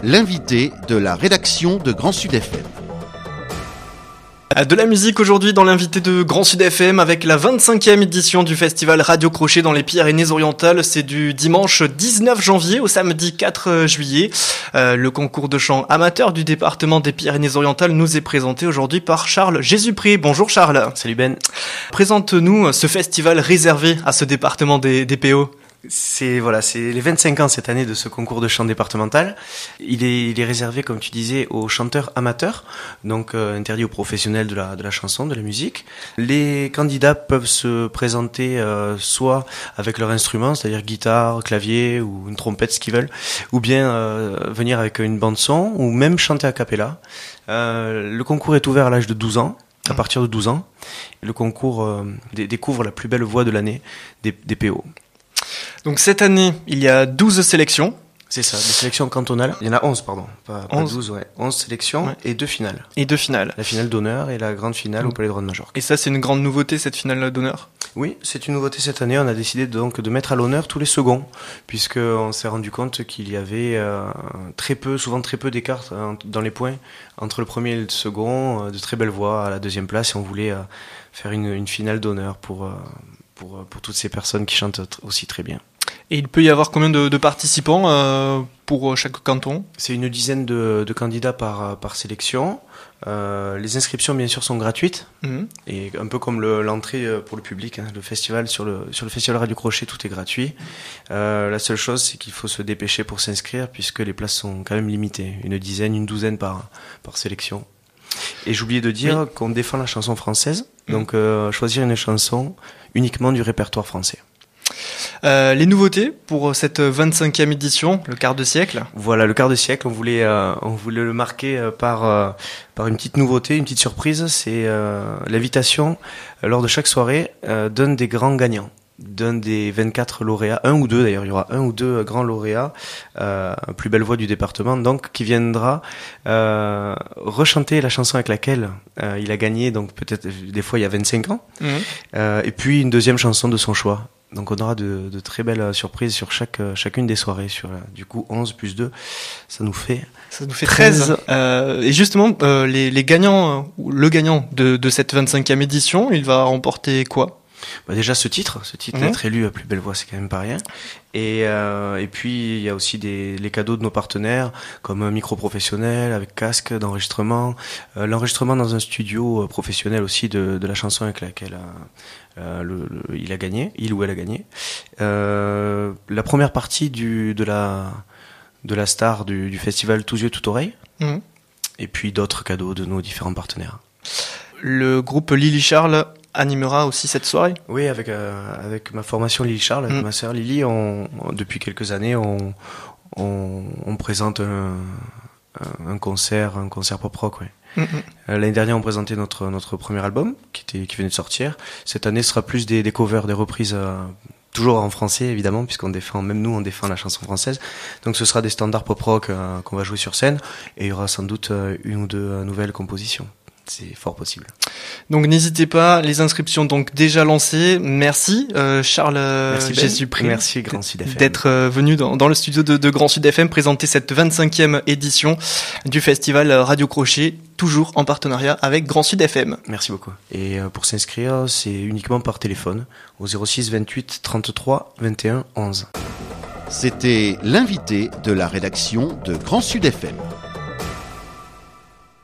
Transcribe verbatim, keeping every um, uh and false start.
l'invité de la rédaction de Grand Sud F M. De la musique aujourd'hui dans l'invité de Grand Sud F M avec la vingt-cinquième édition du festival Radio Crochet dans les Pyrénées-Orientales. C'est du dimanche dix-neuf janvier au samedi quatre juillet. Euh, le concours de chant amateur du département des Pyrénées-Orientales nous est présenté aujourd'hui par Charles Jésupré. Bonjour Charles. Salut Ben. Présente-nous ce festival réservé à ce département des, des P O. C'est voilà, c'est les vingt-cinq ans cette année de ce concours de chant départemental. Il est, il est réservé, comme tu disais, aux chanteurs amateurs, donc euh, interdit aux professionnels de la de la chanson, de la musique. Les candidats peuvent se présenter euh, soit avec leur instrument, c'est-à-dire guitare, clavier ou une trompette, ce qu'ils veulent, ou bien euh, venir avec une bande son, ou même chanter a cappella. Euh, le concours est ouvert à l'âge de douze ans. À partir de douze ans, le concours euh, d- découvre la plus belle voix de l'année des, des P O. Donc cette année, il y a douze sélections. C'est ça, des sélections cantonales. Il y en a onze, pardon. Pas, pas onze. douze, ouais. onze sélections Ouais. et deux finales. Et deux finales. La finale d'honneur et la grande finale Mmh. au Palais de Majorque. Et ça, c'est une grande nouveauté, cette finale d'honneur. Oui, c'est une nouveauté cette année. On a décidé donc de mettre à l'honneur tous les seconds, puisqu'on s'est rendu compte qu'il y avait euh, très peu, souvent très peu d'écart hein, dans les points entre le premier et le second, euh, de très belles voix à la deuxième place, et on voulait euh, faire une, une finale d'honneur pour, euh, pour, pour toutes ces personnes qui chantent t- aussi très bien. Et il peut y avoir combien de, de participants euh, pour chaque canton ? C'est une dizaine de, de candidats par, par sélection. Euh, les inscriptions, bien sûr, sont gratuites. Mmh. Et un peu comme le, l'entrée pour le public, hein, le festival, sur le, sur le festival Radio Crochet, tout est gratuit. Euh, la seule chose, c'est qu'il faut se dépêcher pour s'inscrire, puisque les places sont quand même limitées. Une dizaine, une douzaine par, par sélection. Et j'oubliais de dire oui. qu'on défend la chanson française. Mmh. Donc, euh, choisir une chanson uniquement du répertoire français. Euh, les nouveautés pour cette vingt-cinquième édition, le quart de siècle. Voilà, le quart de siècle, on voulait, euh, on voulait le marquer euh, par, euh, par une petite nouveauté, une petite surprise. C'est euh, l'invitation, euh, lors de chaque soirée, euh, d'un des grands gagnants, d'un des vingt-quatre lauréats, un ou deux d'ailleurs, il y aura un ou deux grands lauréats, euh, plus belle voix du département, donc qui viendra euh, rechanter la chanson avec laquelle euh, il a gagné, donc peut-être des fois il y a vingt-cinq ans, mmh. euh, et puis une deuxième chanson de son choix. Donc on aura de, de très belles surprises sur chaque, chacune des soirées. Sur du coup onze plus deux, ça nous fait ça nous fait treize. Euh, et justement, euh, les, les gagnants, le gagnant de, de cette vingt-cinquième édition, il va remporter quoi ? Bah déjà ce titre, ce titre mmh. d'être élu à plus belle voix, c'est quand même pas rien. Et euh, et puis il y a aussi des les cadeaux de nos partenaires comme un micro professionnel avec casque d'enregistrement, euh, l'enregistrement dans un studio professionnel aussi de de la chanson avec laquelle euh, le, le, il a gagné, il ou elle a gagné. Euh, la première partie du de la de la star du, du festival Tous yeux tout oreille. Mmh. Et puis d'autres cadeaux de nos différents partenaires. Le groupe Lily Charles animera aussi cette soirée. Oui, avec euh, avec ma formation Lily Charles, avec mmh. ma sœur Lily, on, on depuis quelques années, on on, on présente un, un concert, un concert pop rock, ouais. Mmh. Euh, l'année dernière, on présentait notre notre premier album qui était qui venait de sortir. Cette année, ce sera plus des, des covers, des reprises. Euh, Toujours en français, évidemment, puisqu'on défend, même nous, on défend la chanson française. Donc, ce sera des standards pop-rock euh, qu'on va jouer sur scène. Et il y aura sans doute euh, une ou deux euh, nouvelles compositions. C'est fort possible. Donc, n'hésitez pas. Les inscriptions, donc, déjà lancées. Merci, euh, Charles Merci Jésupré. Merci, Grand Sud F M. D'être euh, venu dans, dans le studio de, de Grand Sud F M présenter cette vingt-cinquième édition du festival Radio Crochet, toujours en partenariat avec Grand Sud F M. Merci beaucoup. Et euh, pour s'inscrire, c'est uniquement par téléphone au zéro six vingt-huit trente-trois vingt et un onze. C'était l'invité de la rédaction de Grand Sud F M.